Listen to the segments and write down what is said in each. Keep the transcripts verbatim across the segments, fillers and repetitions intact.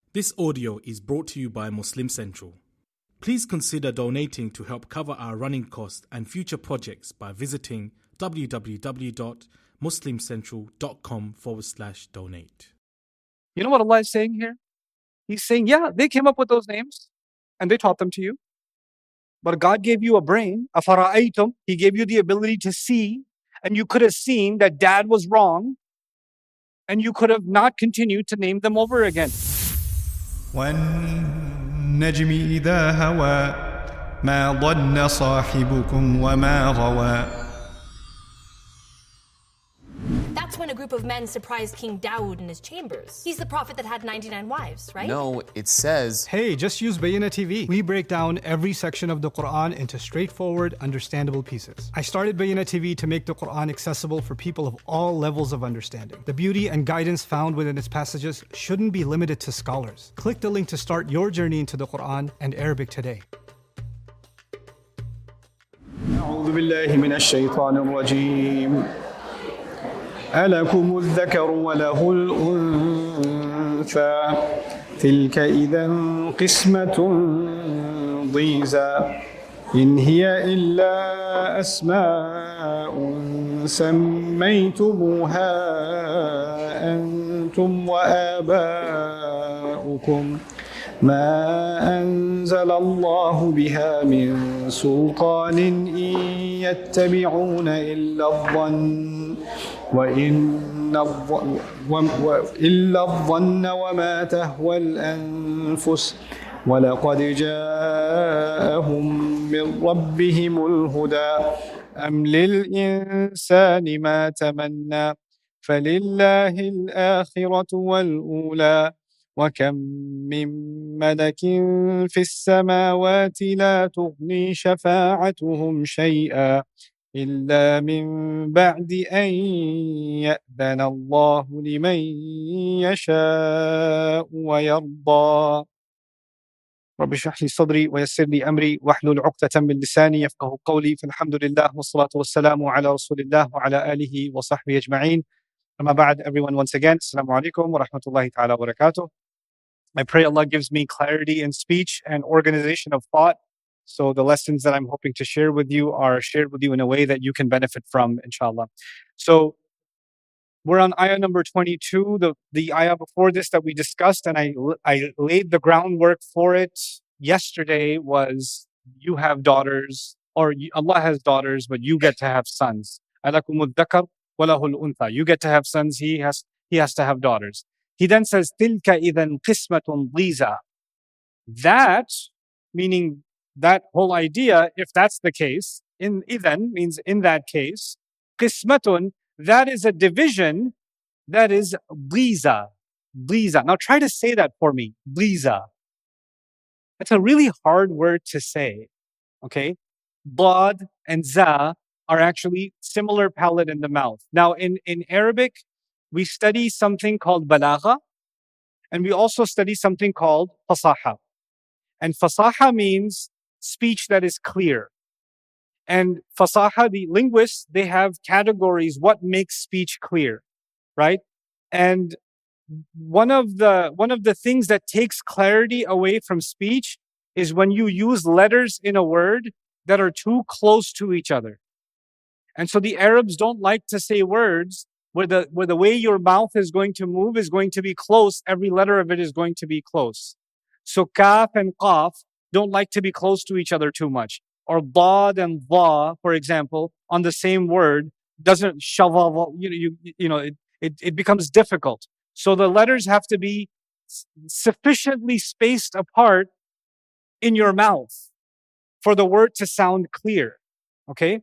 This audio is brought to you by Muslim Central. Please consider donating to help cover our running costs and future projects by visiting www.muslimcentral.com forward slash donate. You know what Allah is saying here? He's saying, yeah, they came up with those names and they taught them to you. But God gave you a brain, afara'aytum. He gave you the ability to see, and you could have seen that dad was wrong, and you could have not continued to name them over again. وَالنَّجْمِ إِذَا هَوَى مَا ضَلَّ صَاحِبُكُمْ وَمَا غَوَى. That's when a group of men surprised King Dawood in his chambers. He's the prophet that had ninety-nine wives, right? No, it says... Hey, just use Bayyinah T V. We break down every section of the Quran into straightforward, understandable pieces. I started Bayyinah T V to make the Quran accessible for people of all levels of understanding. The beauty and guidance found within its passages shouldn't be limited to scholars. Click the link to start your journey into the Quran and Arabic today. أعوذ بالله من الشيطان الرجيم. ألكم الذكر وله الأنثى تلك إذا قسمة ضيزى إن هي إلا أسماء سميتموها أنتم وآباؤكم ما أنزل الله بها من سلطان إن يتبعون إلا الظن وإن الظن إلا الظن وما تهوى الأنفس ولقد جاءهم من ربهم الهدى أم للإنسان ما تمنى فلله الآخرة والأولى وكم من ملك في السماوات لا تغني شفاعتهم شيئا إلا من بعد أن يأذن الله لمن يشاء ويرضى. رب اشرح لي صدري ويسر لي أمري واحلل عقدة من لساني يفقهوا قولي فالحمد لله والصلاة والسلام على رسول الله وعلى آله وصحبه أجمعين. أما بعد, everyone, once again, Assalamu alaikum wa rahmatullahi ta'ala wa barakatuh. I pray Allah gives me clarity in speech and organization of thought. So the lessons that I'm hoping to share with you are shared with you in a way that you can benefit from, inshallah. So we're on ayah number twenty-two, the, the ayah before this that we discussed, and I, I laid the groundwork for it yesterday was you have daughters, or you, Allah has daughters, but you get to have sons. Alakumud dhakar walahul untha. You get to have sons, he has, he has to have daughters. He then says, Tilka idhan qismatun dhiza. That, meaning that whole idea, if that's the case, in idhan means in that case, qismatun, that is a division that is dhiza. Dhiza. Now try to say that for me. Dhiza. That's a really hard word to say. Okay? Dad and za are actually similar palate in the mouth. Now in, in Arabic, we study something called balagha, and we also study something called fasaha. And fasaha means speech that is clear. And fasaha, the linguists, they have categories, what makes speech clear, right? And one of the one of the things that takes clarity away from speech is when you use letters in a word that are too close to each other. And so the Arabs don't like to say words where the where the way your mouth is going to move is going to be close. Every letter of it is going to be close. So kaf and qaf don't like to be close to each other too much. Or dad and dha, for example, on the same word doesn't shava, you know, you, you know, it, it, it becomes difficult. So the letters have to be sufficiently spaced apart in your mouth for the word to sound clear. Okay?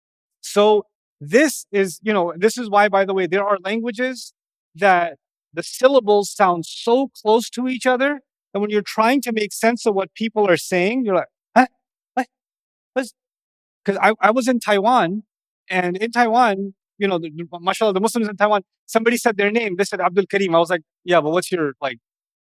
So this is, you know, this is why, by the way, there are languages that the syllables sound so close to each other that when you're trying to make sense of what people are saying, you're like, huh? What? Because I, I was in Taiwan, and in Taiwan, you know, the, the, mashallah, the Muslims in Taiwan, somebody said their name. They said Abdul Karim. I was like, yeah, but what's your, like,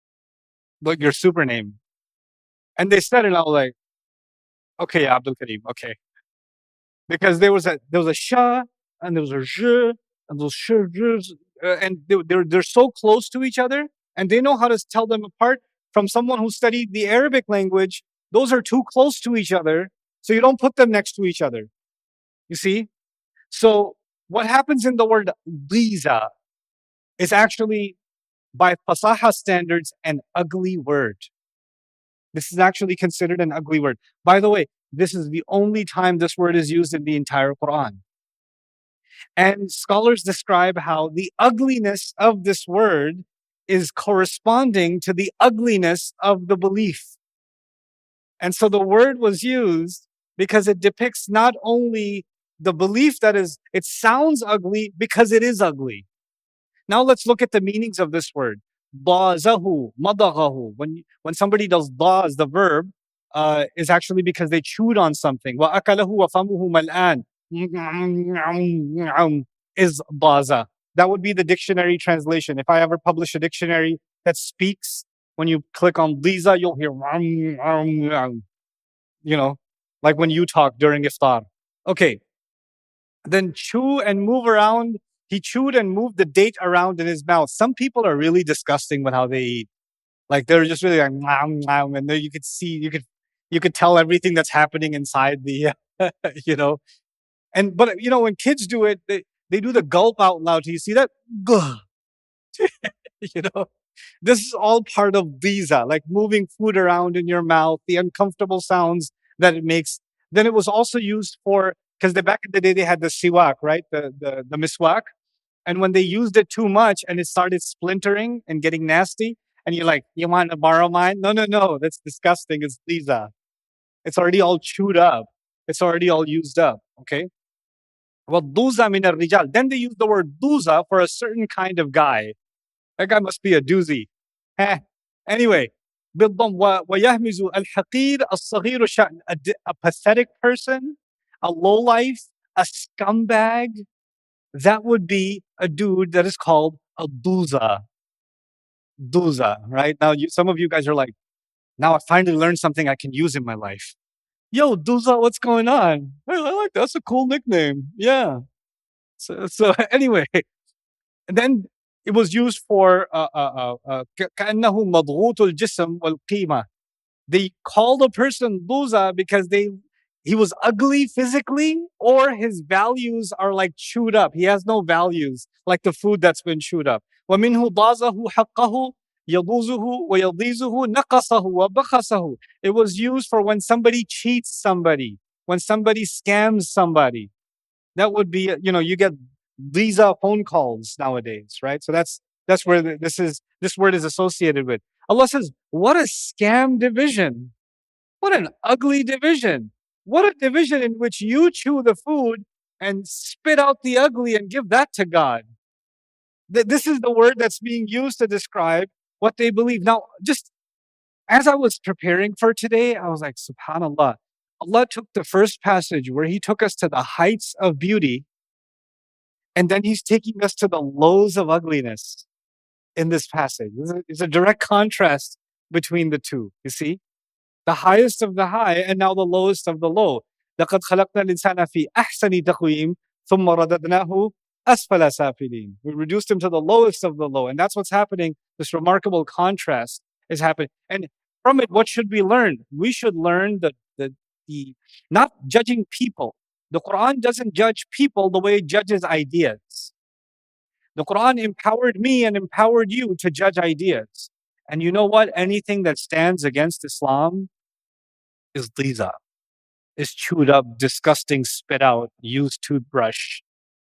like your super name? And they said it, and I was like, okay, yeah, Abdul Karim, okay. Because there was a there was a sha and there was a zh and those sh, uh, and they, they're they're so close to each other And they know how to tell them apart from someone who studied the Arabic language. Those are too close to each other, so you don't put them next to each other. You see? So what happens in the word dhiza is actually, by fasaha standards, an ugly word. This is actually considered an ugly word. By the way, this is the only time this word is used in the entire Quran. And scholars describe how the ugliness of this word is corresponding to the ugliness of the belief. And so the word was used because it depicts not only the belief that is, it sounds ugly because it is ugly. Now let's look at the meanings of this word. Dazahu, madaghahu. When, when somebody does daz, the verb, uh, is actually because they chewed on something. Wa akalahu wa famuhu mal'an. Is daza. That would be the dictionary translation. If I ever publish a dictionary that speaks, when you click on dhiza, you'll hear, you know, like when you talk during iftar. Okay. Then chew and move around. He chewed and moved the date around in his mouth. Some people are really disgusting with how they eat. Like they're just really like, and there you could see, you could, you could tell everything that's happening inside the, you know. And, but, you know, when kids do it, they, they do the gulp out loud. Do you see that? You know, this is all part of dhiza, like moving food around in your mouth, the uncomfortable sounds that it makes. Then it was also used for, because the, back in the day, they had the siwak, right? The, the, the miswak. And when they used it too much and it started splintering and getting nasty, and you're like, you want to borrow mine? No, no, no, that's disgusting. It's dhiza. It's already all chewed up. It's already all used up, okay? Well, duza min al-rijal. Then they use the word duza for a certain kind of guy. That guy must be a doozy. Eh. Anyway, وَيَهْمِزُ الْحَقِيرُ الصَّغِيرُ شَأْنَ. A pathetic person, a lowlife, a scumbag, that would be a dude that is called a duza. Duza, right? Now, you, some of you guys are like, now I finally learned something I can use in my life. Yo, Duza, what's going on? Hey, I like that. That's a cool nickname. Yeah. So, so anyway, and then it was used for uh, uh, uh, كأنه مضغوط الجسم والقيمة. They called a person Duza because they he was ugly physically, or his values are like chewed up. He has no values, like the food that's been chewed up. وَمِنْهُ ضَازَهُ حَقَّهُ يَضُوزُهُ وَيَضِيزُهُ نَقَصَهُ وَبَخَسَهُ. It was used for when somebody cheats somebody, when somebody scams somebody. That would be, you know, you get these uh, phone calls nowadays, right? So that's that's where the, this is this word is associated with. Allah says, what a scam division. What an ugly division. What a division in which you chew the food and spit out the ugly and give that to God. This is the word that's being used to describe what they believe. Now, just as I was preparing for today, I was like, subhanAllah, Allah took the first passage where He took us to the heights of beauty, and then He's taking us to the lows of ugliness in this passage. It's a direct contrast between the two, you see? The highest of the high and now the lowest of the low. لَقَدْ خَلَقْنَا الْإِنسَانَ فِي أَحْسَنِ تَقْوِيمٍ ثُمَّ رَدَدْنَاهُ أَسْفَلَ سَافِلِينَ. We reduced him to the lowest of the low. And that's what's happening. This remarkable contrast is happening. And from it, what should we learn? We should learn the, the, the not judging people. The Quran doesn't judge people the way it judges ideas. The Quran empowered me and empowered you to judge ideas. And you know what? Anything that stands against Islam is dhiza, is chewed up, disgusting, spit out, used toothbrush,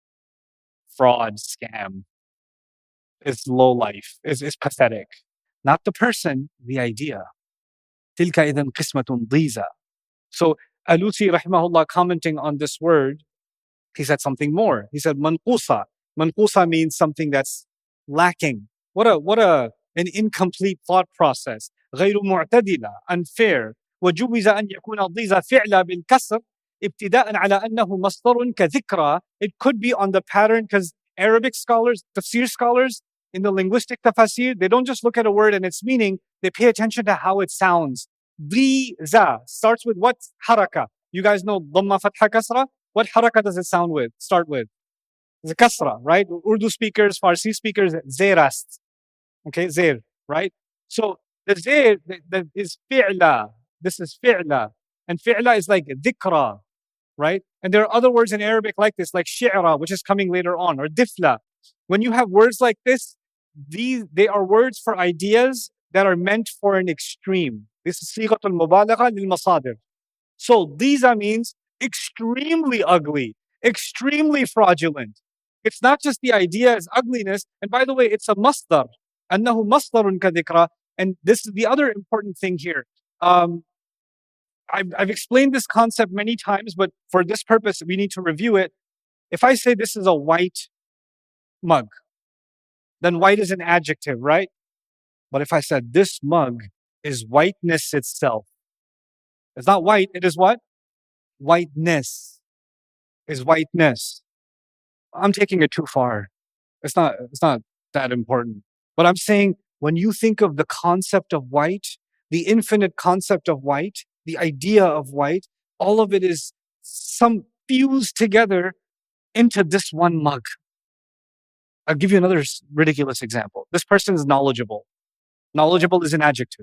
fraud, scam. It's low life. It's, it's pathetic. Not the person, the idea. تِلْكَ إِذًا قِسْمَةٌ dhiza. So Alusi rahimahullah, commenting on this word, he said something more. He said manqusa. Manqusa means something that's lacking. What a what a an incomplete thought process. غير معتدلة, unfair. وجوز أن يكون الضيز فعل بالكسر ابتداء على أنه مصدر كذكرى. It could be on the pattern, because Arabic scholars, tafsir scholars, in the linguistic tafsir, they don't just look at a word and its meaning, they pay attention to how it sounds. Dhiza starts with what haraka? You guys know dhamma fatha kasra? What haraka does it sound with? Start with? It's a kasra, right? Urdu speakers, Farsi speakers, zerast. Okay, zer, right? So the zayr that is fi'la. This is fi'la. And fi'la is like dhikra, right? And there are other words in Arabic like this, like shi'ra, which is coming later on, or difla. When you have words like this, these they are words for ideas that are meant for an extreme. This is sighatul mubalagha lil masadir. So dhiza means extremely ugly, extremely fraudulent. It's not just the idea as ugliness. And by the way, it's a masdar. أنه مصدر كذكرى. And this is the other important thing here. Um, I've, I've explained this concept many times, but for this purpose, we need to review it. If I say this is a white mug, then white is an adjective, right? But if I said this mug is whiteness itself, it's not white, it is what? Whiteness is whiteness. I'm taking it too far. It's not, it's not that important. But I'm saying when you think of the concept of white, the infinite concept of white, the idea of white, all of it is some fused together into this one mug. I'll give you another ridiculous example. This person is knowledgeable. Knowledgeable is an adjective.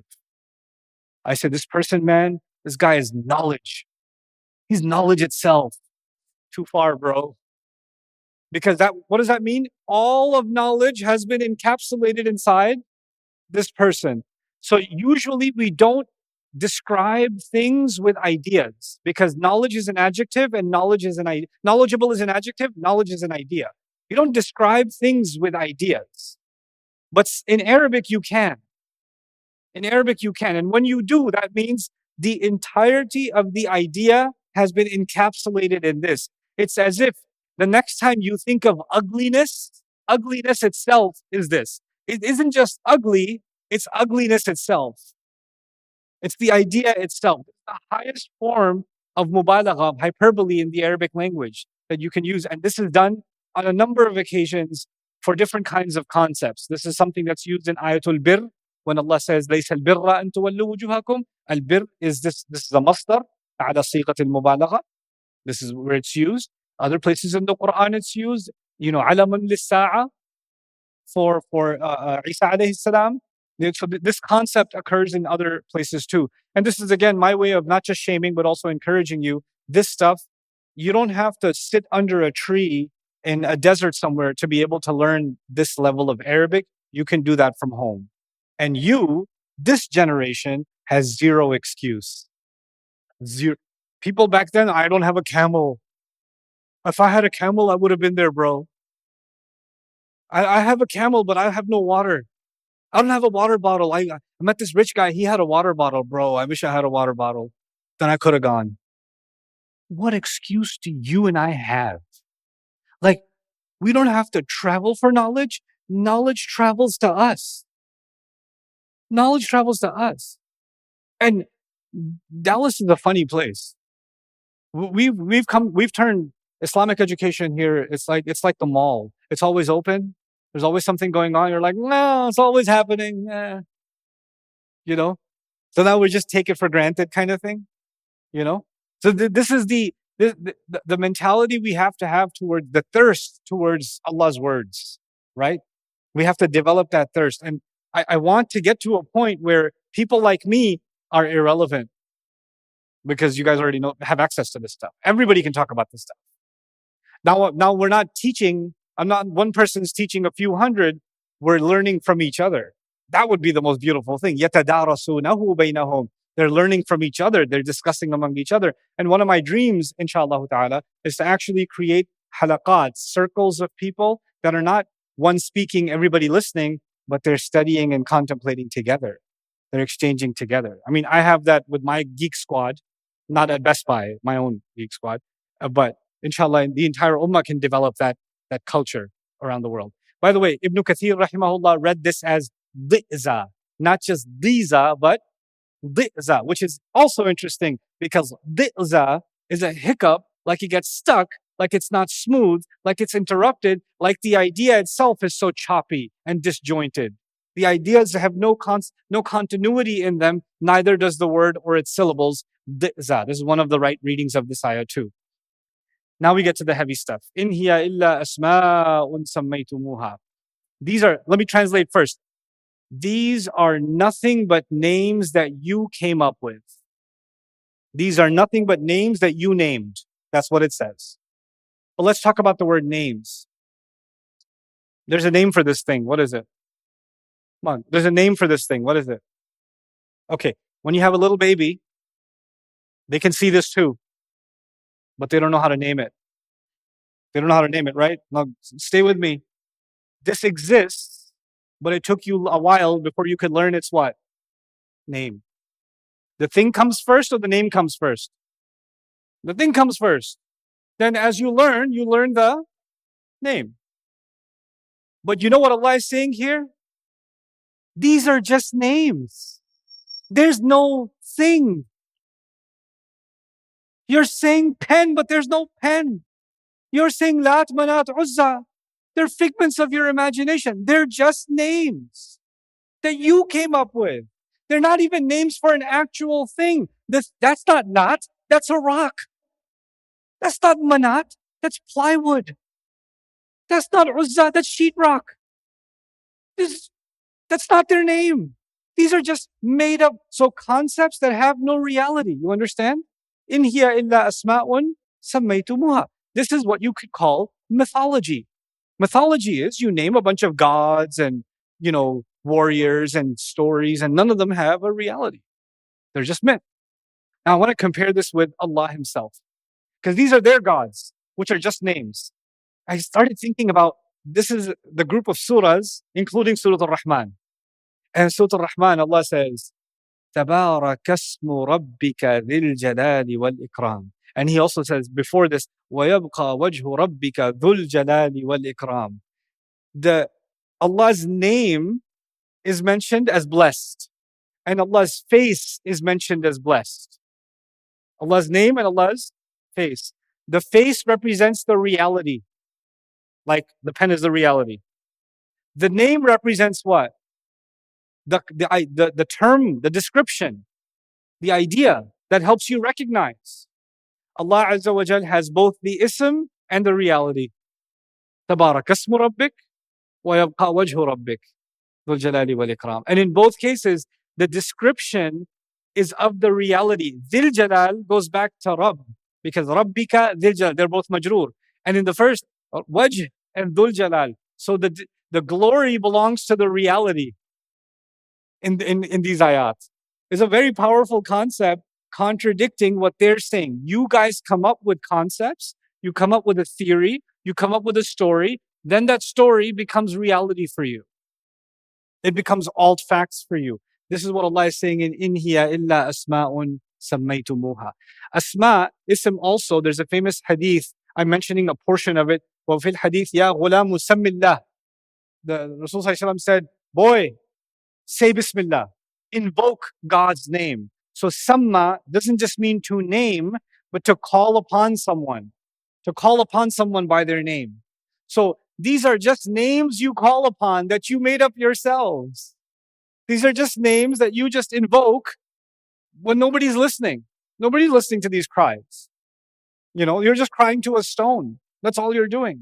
I said, this person, man, this guy is knowledge. He's knowledge itself. Too far, bro. Because that, what does that mean? All of knowledge has been encapsulated inside this person. So usually we don't describe things with ideas because knowledge is an adjective and knowledge is an idea. Knowledgeable is an adjective, knowledge is an idea. You don't describe things with ideas. But in Arabic, you can. In Arabic, you can. And when you do, that means the entirety of the idea has been encapsulated in this. It's as if the next time you think of ugliness, ugliness itself is this. It isn't just ugly, it's ugliness itself. It's the idea itself. It's the highest form of mubalagha, of hyperbole in the Arabic language that you can use. And this is done on a number of occasions for different kinds of concepts. This is something that's used in Ayatul Bir, when Allah says, لَيْسَ الْبِرَّ أَن تُوَلُّوا وُجُوهَكُمْ. Al-Bir is this, this is a masdar, عَلَى صِيغَةِ الْمُبَالَغَةِ. This is where it's used. Other places in the Quran it's used, you know, عَلَمٌ لِلسَّاعَةِ for, for uh, uh, Isa alayhi salam. So this concept occurs in other places too. And this is, again, my way of not just shaming, but also encouraging you. This stuff, you don't have to sit under a tree in a desert somewhere to be able to learn this level of Arabic. You can do that from home. And you, this generation, has zero excuse. Zero. People back then, I don't have a camel. If I had a camel, I would have been there, bro. I, I have a camel, but I have no water. I don't have a water bottle. I, I met this rich guy. He had a water bottle, bro. I wish I had a water bottle. Then I could have gone. What excuse do you and I have? Like, we don't have to travel for knowledge. Knowledge travels to us. Knowledge travels to us. And Dallas is a funny place. We've, we've come, we've turned Islamic education here. It's like, it's like the mall. It's always open. There's always something going on. You're like, no, it's always happening. Eh. You know? So now we just take it for granted kind of thing. You know? So th- this is the, the, the, the mentality we have to have toward the thirst towards Allah's words, right? We have to develop that thirst. And I, I want to get to a point where people like me are irrelevant because you guys already know, have access to this stuff. Everybody can talk about this stuff. Now, now we're not teaching, I'm not, one person's teaching a few hundred, we're learning from each other. That would be the most beautiful thing. يَتَدَارَسُونَهُ بَيْنَهُمْ. They're learning from each other. They're discussing among each other. And one of my dreams, inshallah ta'ala, is to actually create halaqat, circles of people that are not one speaking, everybody listening, but they're studying and contemplating together. They're exchanging together. I mean, I have that with my geek squad, not at Best Buy, my own geek squad, uh, but inshallah, the entire ummah can develop that, that culture around the world. By the way, Ibn Kathir, rahimahullah, read this as dhi'za, not just dhiza, but dhi'za, which is also interesting because dhi'za is a hiccup, like it gets stuck, like it's not smooth, like it's interrupted, like the idea itself is so choppy and disjointed. The ideas have no con- no continuity in them, neither does the word or its syllables. Dhi'za. This is one of the right readings of this ayah too. Now we get to the heavy stuff. In hiya illa asma'un sammaytumuha. These are, let me translate first. These are nothing but names that you came up with. These are nothing but names that you named. That's what it says. But let's talk about the word names. There's a name for this thing. What is it? Come on. There's a name for this thing. What is it? Okay. When you have a little baby, they can see this too, but they don't know how to name it. They don't know how to name it, right? Now, stay with me. This exists, but it took you a while before you could learn its what? Name. The thing comes first or the name comes first? The thing comes first. Then as you learn, you learn the name. But you know what Allah is saying here? These are just names. There's no thing. You're saying pen, but there's no pen. You're saying Lat, Manat, Uzza. They're figments of your imagination. They're just names that you came up with. They're not even names for an actual thing. This, that's not Lat, that's a rock. That's not Manat, that's plywood. That's not Uzza, that's sheetrock. This, that's not their name. These are just made up, so concepts that have no reality. You understand? In hiya illa asma'un sammaytumuha. This is what you could call mythology. Mythology is you name a bunch of gods and, you know, warriors and stories, and none of them have a reality. They're just myth. Now I want to compare this with Allah Himself, because these are their gods, which are just names. I started thinking about, this is the group of surahs, including Surah Al-Rahman. And Surah Al-Rahman, Allah says, تَبَارَكَ اسْمُ رَبِّكَ ذِي الْجَلَالِ وَالْإِكْرَامِ. And He also says before this, وَيَبْقَى وَجْهُ رَبِّكَ ذُو الْجَلَالِ وَالْإِكْرَامِ. The Allah's name is mentioned as blessed, and Allah's face is mentioned as blessed. Allah's name and Allah's face. The face represents the reality, like the pen is the reality. The name represents what? The, the, the, the term, the description, the idea that helps you recognize. Allah Azza wa Jal has both the ism and the reality. تَبَارَكَ اسْمُ رَبِّكَ وَيَبْقَى وَجْهُ رَبِّكَ ذُو الْجَلَالِ وَالْإِكْرَامِ. And in both cases, the description is of the reality. Dhil Jalal goes back to Rabb, because Rabbika, Dhil Jalal, they're both majroor. And in the first, Wajh and Dhul Jalal. So the, the glory belongs to the reality in, in, in these ayat. It's a very powerful concept contradicting what they're saying. You guys come up with concepts, you come up with a theory, you come up with a story, then that story becomes reality for you. It becomes alt facts for you. This is what Allah is saying in In hiya illa asma'un sammaytumuha. Asma, ism also, there's a famous hadith, I'm mentioning a portion of it. وَفِي الْحَدِيثِ يَا غُلَامُ سَمِّ اللَّهِ. The Rasul Sallallahu Alaihi Wasallam said, boy, say Bismillah. Invoke God's name. So samma doesn't just mean to name, but to call upon someone. To call upon someone by their name. So these are just names you call upon that you made up yourselves. These are just names that you just invoke when nobody's listening. Nobody's listening to these cries. You know, you're just crying to a stone. That's all you're doing.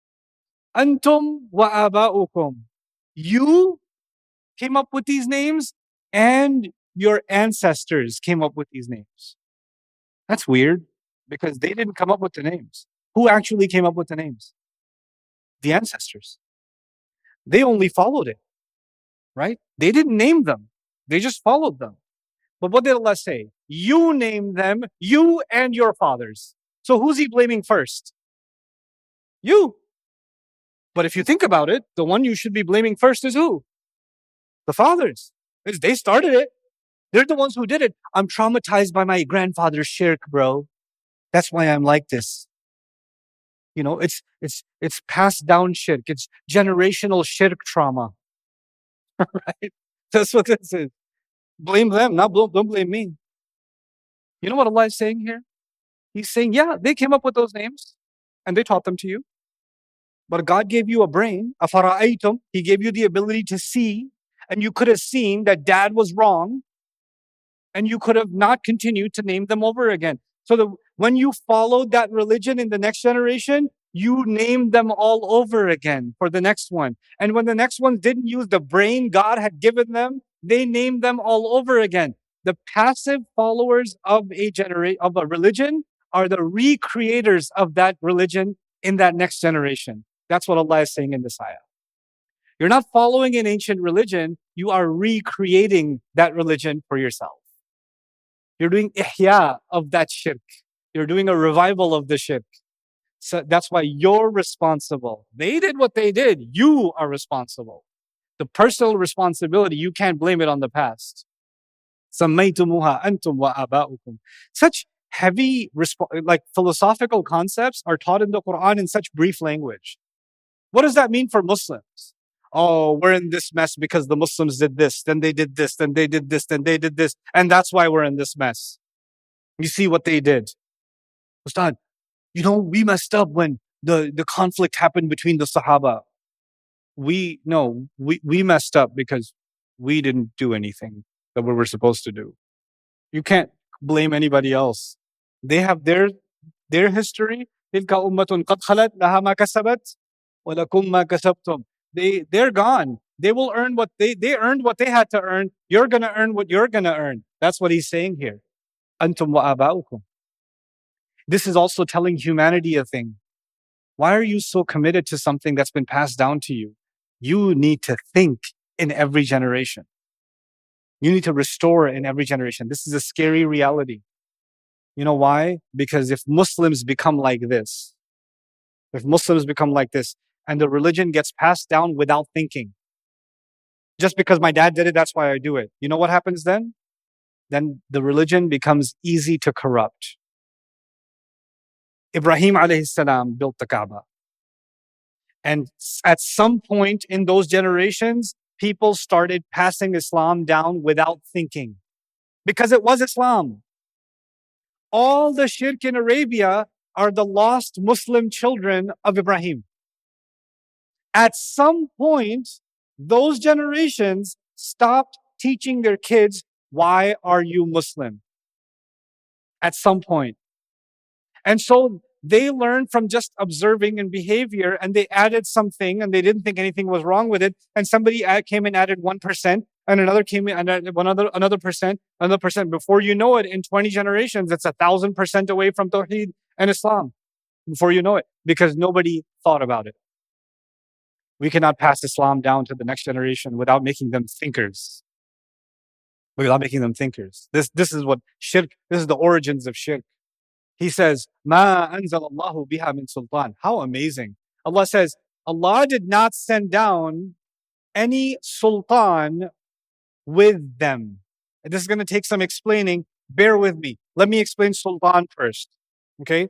Antum wa aba'ukum. You came up with these names, and your ancestors came up with these names. That's weird, because they didn't come up with the names. Who actually came up with the names? The ancestors. They only followed it, right? They didn't name them. They just followed them. But what did Allah say? You named them, you and your fathers. So who's He blaming first? You. But if you think about it, the one you should be blaming first is who? The fathers. Because they started it. They're the ones who did it. I'm traumatized by my grandfather's shirk, bro. That's why I'm like this. You know, it's it's it's passed down shirk. It's generational shirk trauma. Right? That's what this is. Blame them, not bl- don't blame me. You know what Allah is saying here? He's saying, yeah, they came up with those names and they taught them to you. But God gave you a brain, a fara'aytum. He gave you the ability to see, and you could have seen that dad was wrong, and you could have not continued to name them over again. So the, when you followed that religion in the next generation, you named them all over again for the next one. And when the next ones didn't use the brain God had given them, they named them all over again. The passive followers of a genera- of a religion are the recreators of that religion in that next generation. That's what Allah is saying in this ayah. You're not following an ancient religion, you are recreating that religion for yourself. You're doing ihya of that shirk. You're doing a revival of the shirk. So that's why you're responsible. They did what they did. You are responsible. The personal responsibility, you can't blame it on the past. سَمَّيْتُمُوهَا أَنْتُمْ وَآبَاؤُكُمْ. Such heavy, like philosophical concepts are taught in the Quran in such brief language. What does that mean for Muslims? Oh, we're in this mess because the Muslims did this, then they did this, then they did this, then they did this, and that's why we're in this mess. You see what they did. Ustad, you know, we messed up when the, the conflict happened between the Sahaba. We, no, we, we messed up because we didn't do anything that we were supposed to do. You can't blame anybody else. They have their, their history. تِلْكَ أُمَّةٌ قَدْ خَلَتْ لَهَا مَا كَسَبَتْ وَلَكُمْ مَا كَسَبْتُمْ. They, they're gone. They will earn what they, they earned what they had to earn. You're going to earn what you're going to earn. That's what he's saying here. أَنْتُمْ وَآبَاؤُكُمْ. This is also telling humanity a thing. Why are you so committed to something that's been passed down to you? You need to think in every generation. You need to restore in every generation. This is a scary reality. You know why? Because if Muslims become like this, if Muslims become like this, and the religion gets passed down without thinking, just because my dad did it, that's why I do it. You know what happens then? Then the religion becomes easy to corrupt. Ibrahim alayhi salam built the Kaaba. And at some point in those generations, people started passing Islam down without thinking. Because it was Islam. All the shirk in Arabia are the lost Muslim children of Ibrahim. At some point, those generations stopped teaching their kids, why are you Muslim? At some point. And so they learned from just observing and behavior, and they added something, and they didn't think anything was wrong with it. And somebody came and added one percent, and another came in and added another, another percent, another percent. Before you know it, in twenty generations, it's a thousand percent away from Tawheed and Islam. Before you know it, because nobody thought about it. We cannot pass Islam down to the next generation without making them thinkers. Without making them thinkers. This, this is what shirk, this is the origins of shirk. He says, "Ma anzal Allahu biha min sultan." How amazing. Allah says, Allah did not send down any sultan with them. And this is going to take some explaining. Bear with me. Let me explain sultan first. Okay?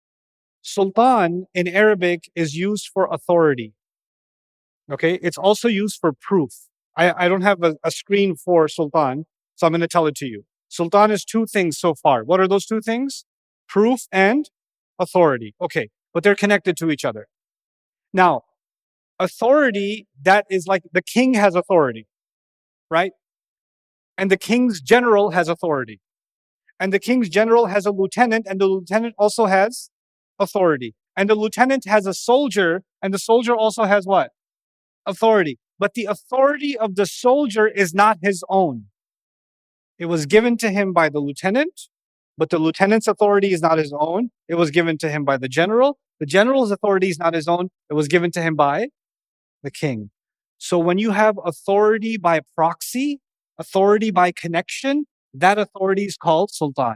Sultan in Arabic is used for authority. Okay? It's also used for proof. I, I don't have a, a screen for sultan, so I'm going to tell it to you. Sultan is two things so far. What are those two things? Proof and authority. Okay, but they're connected to each other. Now, authority, that is like the king has authority, right? And the king's general has authority. And the king's general has a lieutenant, and the lieutenant also has authority. And the lieutenant has a soldier, and the soldier also has what? Authority. But the authority of the soldier is not his own. It was given to him by the lieutenant, but the lieutenant's authority is not his own. It was given to him by the general. The general's authority is not his own. It was given to him by the king. So when you have authority by proxy, authority by connection, that authority is called sultan.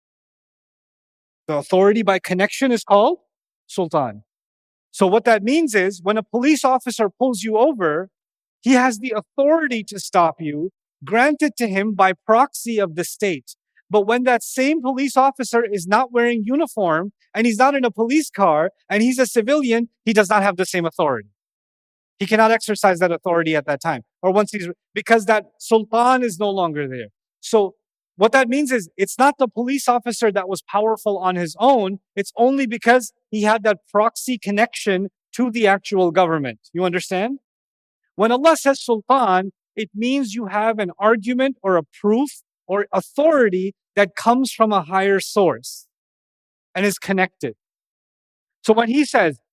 The authority by connection is called sultan. So what that means is when a police officer pulls you over, he has the authority to stop you, granted to him by proxy of the state. But when that same police officer is not wearing uniform and he's not in a police car and he's a civilian, he does not have the same authority. He cannot exercise that authority at that time. Or once he's, because that sultan is no longer there. So what that means is it's not the police officer that was powerful on his own. It's only because he had that proxy connection to the actual government. You understand? When Allah says sultan, it means you have an argument or a proof or authority that comes from a higher source and is connected. So when he says,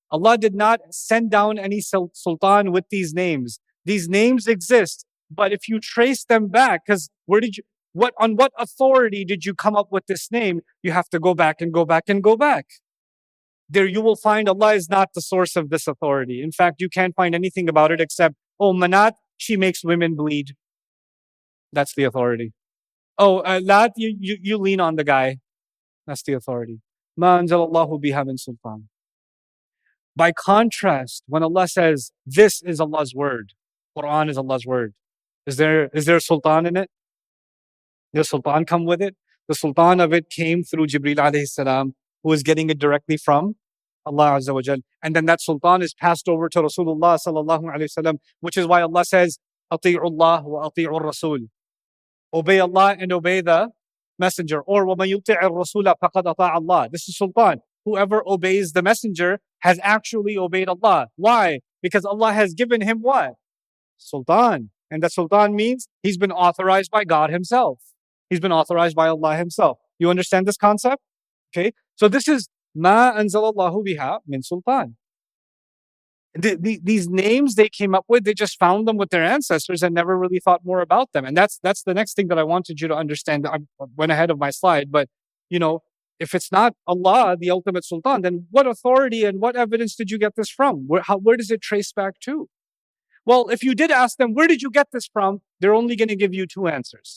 Allah did not send down any sultan with these names. These names exist, but if you trace them back, because where did you, what, on what authority did you come up with this name? You have to go back and go back and go back. There you will find Allah is not the source of this authority. In fact, you can't find anything about it except, oh, Manat, she makes women bleed. That's the authority. Oh, uh, Lat, you, you, you lean on the guy. That's the authority. Ma anzalallahu biha min sultan. By contrast, when Allah says, this is Allah's word, Quran is Allah's word, is there, is there a sultan in it? Does sultan come with it? The sultan of it came through Jibreel alayhi salam, who is getting it directly from Allah Azza wa Jal. And then that sultan is passed over to Rasulullah sallallahu alayhi wasallam, which is why Allah says, Ati'u Allah wa ati'u Rasul. Obey Allah and obey the messenger. Or وَمَن يُطِعِ الرَّسُولَ فَقَدْ أَطَاعَ اللَّهَ. This is sultan. Whoever obeys the messenger has actually obeyed Allah. Why? Because Allah has given him what? Sultan. And that sultan means he's been authorized by God himself. He's been authorized by Allah himself. You understand this concept? Okay. So this is ma anzalallahu biha min sultan. The, the, these names they came up with, they just found them with their ancestors and never really thought more about them. And that's that's the next thing that I wanted you to understand. I went ahead of my slide, but you know, if it's not Allah, the ultimate sultan, then what authority and what evidence did you get this from? Where, how, where does it trace back to? Well, if you did ask them, where did you get this from? They're only going to give you two answers.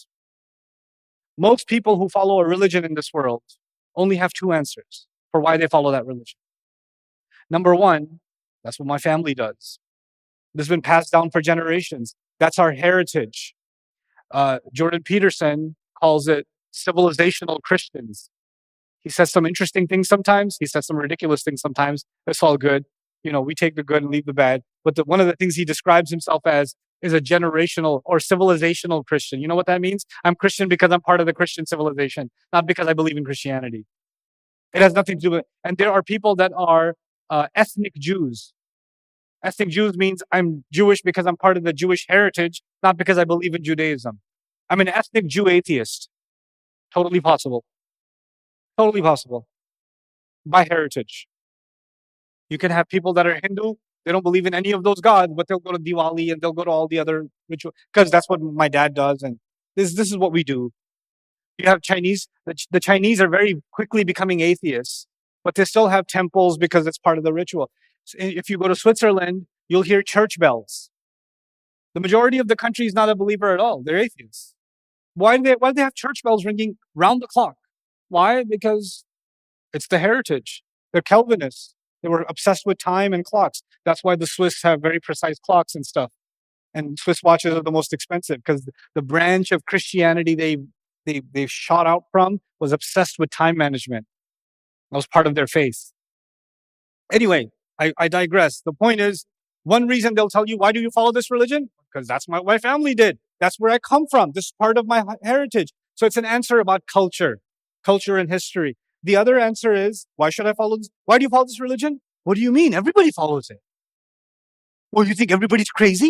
Most people who follow a religion in this world only have two answers for why they follow that religion. Number one, that's what my family does. This has been passed down for generations. That's our heritage. Uh, Jordan Peterson calls it civilizational Christians. He says some interesting things sometimes. He says some ridiculous things sometimes. It's all good. You know, we take the good and leave the bad. But the, one of the things he describes himself as is a generational or civilizational Christian. You know what that means? I'm Christian because I'm part of the Christian civilization, not because I believe in Christianity. It has nothing to do with it. And there are people that are uh, ethnic Jews. Ethnic Jews means I'm Jewish because I'm part of the Jewish heritage, not because I believe in Judaism. I'm an ethnic Jew atheist. Totally possible. Totally possible. By heritage. You can have people that are Hindu, they don't believe in any of those gods, but they'll go to Diwali and they'll go to all the other rituals, because that's what my dad does, and this, this is what we do. You have Chinese, the, the Chinese are very quickly becoming atheists, but they still have temples because it's part of the ritual. So if you go to Switzerland, you'll hear church bells. The majority of the country is not a believer at all. They're atheists. Why do they, why do they have church bells ringing round the clock? Why? Because it's the heritage. They're Calvinists. They were obsessed with time and clocks. That's why the Swiss have very precise clocks and stuff. And Swiss watches are the most expensive because the branch of Christianity they they they shot out from was obsessed with time management. That was part of their faith. Anyway, I, I digress. The point is, one reason they'll tell you, why do you follow this religion? Because that's what my family did. That's where I come from. This is part of my heritage. So it's an answer about culture, culture and history. The other answer is, why should I follow this? Why do you follow this religion? What do you mean? Everybody follows it. Well, you think everybody's crazy?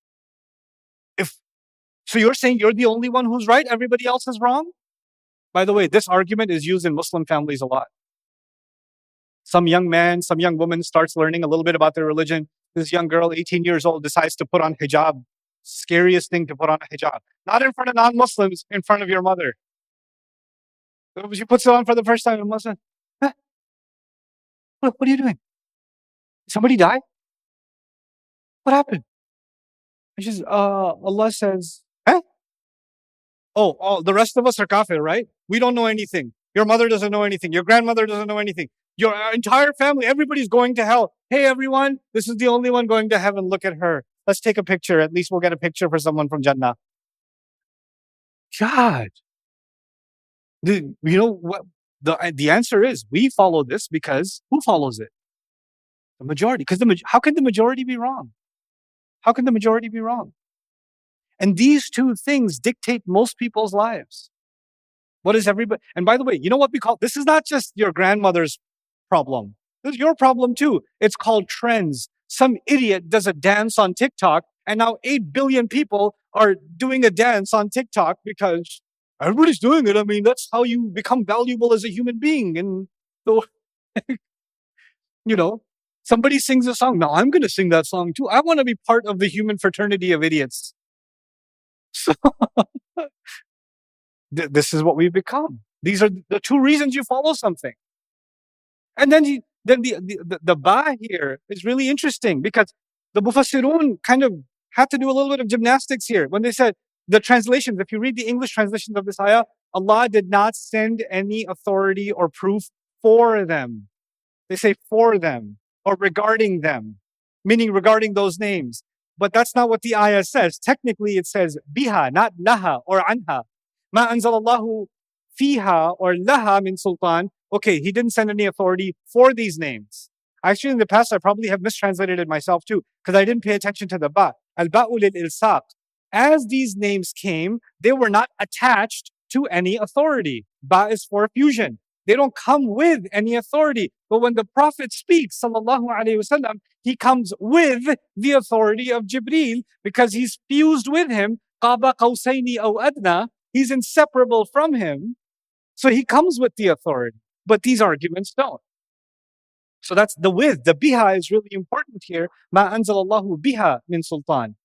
If so, you're saying you're the only one who's right, everybody else is wrong? By the way, this argument is used in Muslim families a lot. Some young man, some young woman starts learning a little bit about their religion. This young girl, eighteen years old, decides to put on hijab. Scariest thing to put on a hijab. Not in front of non-Muslims, in front of your mother. She puts it on for the first time, and Muslim, huh? What, what are you doing? Somebody die? What happened? And she's, uh, Allah says, huh? Oh, oh, the rest of us are kafir, right? We don't know anything. Your mother doesn't know anything. Your grandmother doesn't know anything. Your entire family, everybody's going to hell. Hey, everyone, this is the only one going to heaven. Look at her. Let's take a picture. At least we'll get a picture for someone from Jannah. God. The, you know what? The, the answer is we follow this because who follows it? The majority. Because the how can the majority be wrong? How can the majority be wrong? And these two things dictate most people's lives. What is everybody? And by the way, you know what we call this is not just your grandmother's problem. This is your problem too. It's called trends. Some idiot does a dance on TikTok, and now eight billion people are doing a dance on TikTok because everybody's doing it. I mean, that's how you become valuable as a human being. And so, you know, Somebody sings a song. Now I'm going to sing that song too. I want to be part of the human fraternity of idiots. So th- this is what we've become. These are the two reasons you follow something. And then, you, then the, the, the, the ba here is really interesting because the Mufassirun kind of had to do a little bit of gymnastics here. When they said the translations, if you read the English translations of this ayah, Allah did not send any authority or proof for them. They say for them or regarding them, meaning regarding those names. But that's not what the ayah says. Technically, it says biha, not laha or anha. Ma anzalallahu fiha or laha min sultan. Okay, he didn't send any authority for these names. Actually, in the past, I probably have mistranslated it myself too, because I didn't pay attention to the ba. Al-ba'u lil-ilsaq. As these names came, they were not attached to any authority. Ba is for fusion. They don't come with any authority. But when the Prophet speaks, sallallahu alaihi wasallam, he comes with the authority of Jibreel because he's fused with him. Qaba qawsayni aw adna. He's inseparable from him. So he comes with the authority. But these arguments don't. So that's the with. The biha is really important here. Ma anzalallahu biha min sultan.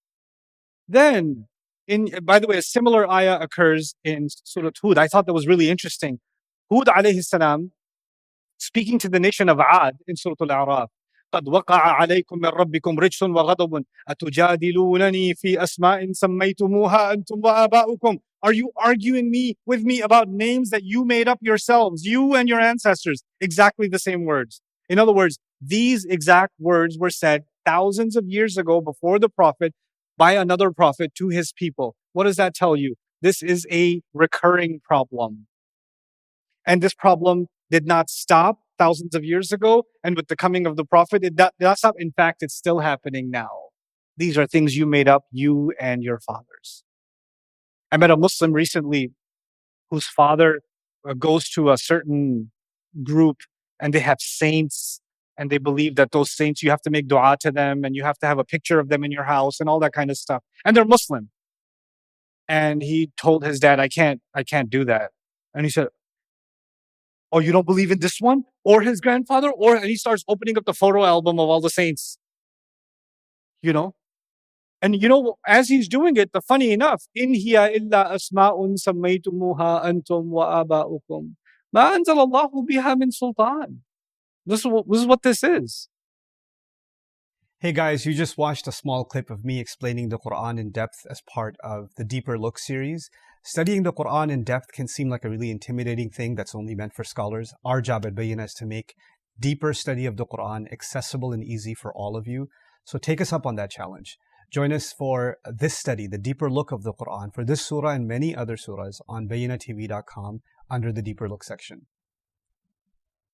Then, in by the way, a similar ayah occurs in Surah Hud. I thought that was really interesting. Hud alayhi salam, speaking to the nation of Ad in Surah Al-A'raf. قَدْ وَقَعَ عَلَيْكُمْ مِنْ رَبِّكُمْ رِجْسٌ وَغَضَبٌ أَتُجَادِلُونَنِي فِي أَسْمَاءٍ سَمَّيْتُمُوهَا أَنْتُمْ وَآبَاؤُكُمْ. Are you arguing me with me about names that you made up yourselves, you and your ancestors? Exactly the same words. In other words, these exact words were said thousands of years ago before the Prophet by another Prophet to his people. What does that tell you? This is a recurring problem. And this problem did not stop thousands of years ago. And with the coming of the Prophet, it did not stop. In fact, it's still happening now. These are things you made up, you and your fathers. I met a Muslim recently whose father goes to a certain group and they have saints and they believe that those saints, you have to make dua to them and you have to have a picture of them in your house and all that kind of stuff. And they're Muslim. And he told his dad, I can't, I can't do that. And he said, oh, you don't believe in this one? Or his grandfather? Or, and he starts opening up the photo album of all the saints. You know? And you know, as he's doing it, the funny enough, in hiya illa asma'un sammaytumuha antum wa aba'ukum. Ma anzalallahu biha min sultan. This is, what, this is what this is. Hey guys, you just watched a small clip of me explaining the Quran in depth as part of the Deeper Look series. Studying the Quran in depth can seem like a really intimidating thing that's only meant for scholars. Our job at Bayyinah is to make deeper study of the Quran accessible and easy for all of you. So take us up on that challenge. Join us for this study, the Deeper Look of the Quran, for this surah and many other surahs on bayyinah t v dot com under the Deeper Look section.